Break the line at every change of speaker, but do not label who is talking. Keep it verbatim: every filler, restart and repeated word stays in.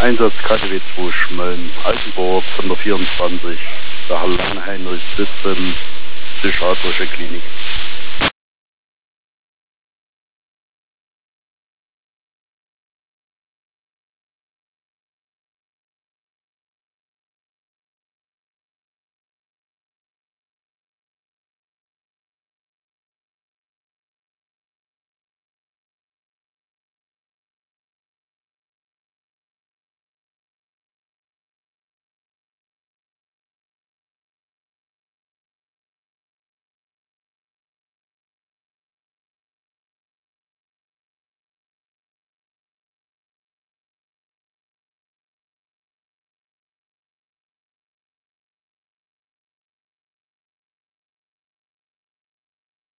Einsatz K D W zwei Schmölln, Altenburg von der vierundzwanzig, der Herr Langheinrich System, Psychiatrische Klinik.